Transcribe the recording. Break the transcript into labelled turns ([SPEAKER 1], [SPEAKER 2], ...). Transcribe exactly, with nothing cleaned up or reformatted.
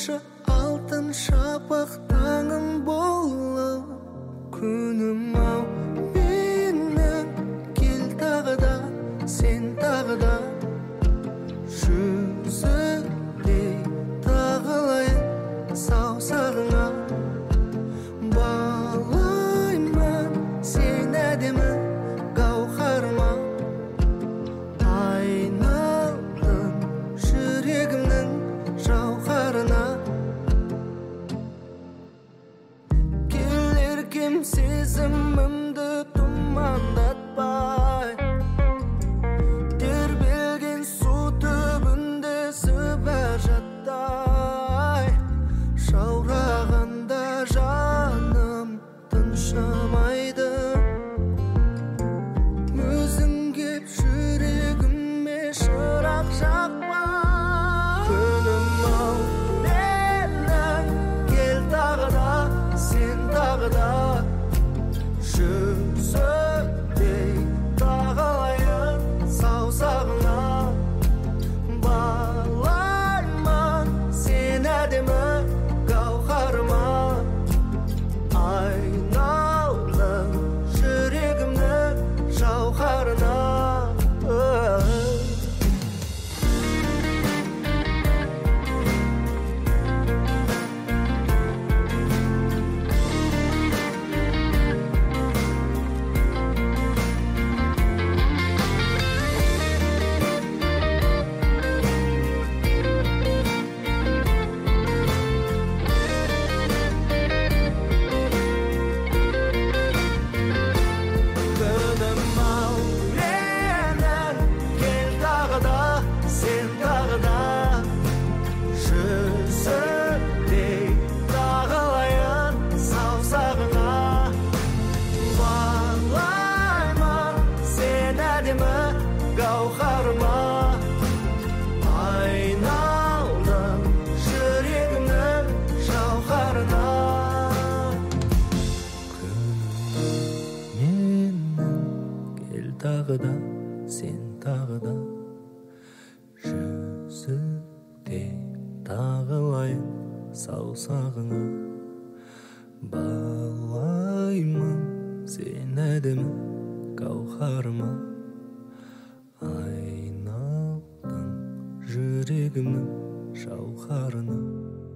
[SPEAKER 1] Болмашы алтын шапақ таңым болып, күнім ау менің, кел тағы да, сен тағы да, жүзіңдей тағылайын саусағыңа. Балаймын сен әдемі гауһарыма, айналдың жүрегімнің жауһарына. Келер кем сезімімді тұмандатпай, тербелген су түбінде сібір жаттай, жаурағанда жаным тыншымайды. Өзің кеп жүрегіме шырақ жақпа. Күнім ау менің, кел тағы да, сен тағы да, жүзіңдей тағылайын саусағыңа. Балаймын сен әдемі гауһарыма, айналдың жүрегімнің жауһарына. Күнім ау менің, кел тағы да, сен тағы да, жүзіңдей тағылайын саусағыңа. Балаймын сен әдемі гауһарыма, айналдың жүрегімнің жауһарына. Менің, кел тағы да, сен тағы да, жүзіңдей тағылайын саусағыңа. Балаймын сен әдемі гауһарыма, айналдың жүрегімнің жауһарына.